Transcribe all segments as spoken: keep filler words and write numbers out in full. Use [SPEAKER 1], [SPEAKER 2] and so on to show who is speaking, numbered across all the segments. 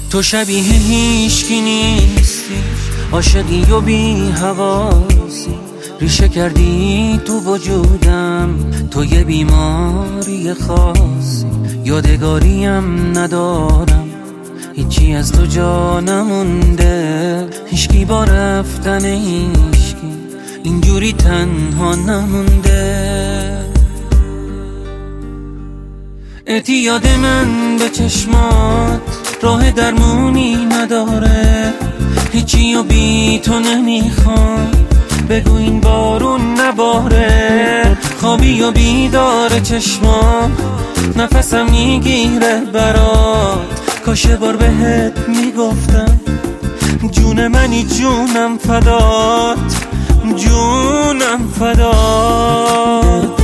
[SPEAKER 1] تو شبیه هیچکی نیستی، عاشقی و بی حواسی، ریشه کردی تو وجودم، تو یه بیماری خاصی. یادگاریم ندارم، هیچی از تو جا نمونده، هیچکی با رفتن هیچکی اینجوری تنها نمونده. اعتیاد من به چشمات راه درمونی نداره، هیچی و بی تو نمیخوام، بگو این بارون نباره. خوابی و بیدار چشمام، نفسم میگیره برات، کاش بار بهت میگفتم جون منی جونم فدات، جونم فدات.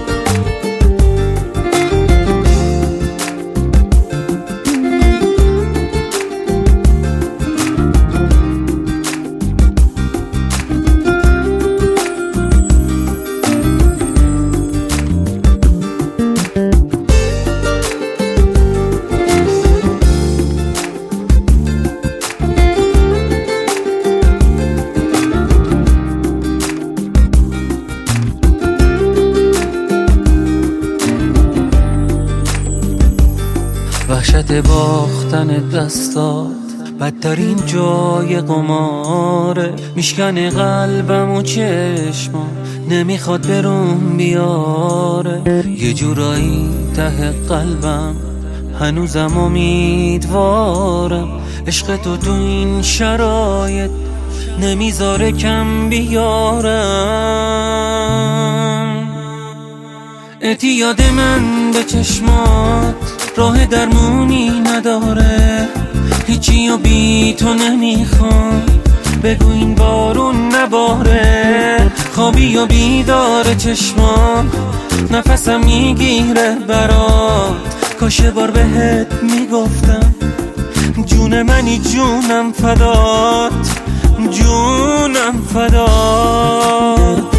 [SPEAKER 1] وحشت باختن دستات بدترین جای قماره، میشکنه قلبم و چشمام، نمیخواد بروم بیاره. یه جورایی ته قلبم هنوزم امیدوارم، عشق تو تو این شرایط نمیذاره کم بیارم. اعتیاد من به چشمات راه درمونی نداره، هیچی و بی تو نمیخوام، بگو این بارون نباره. خوابی و بیدار چشمام، نفسم میگیره برات، کاش بار بهت میگفتم جون منی جونم فدات، جونم فدات.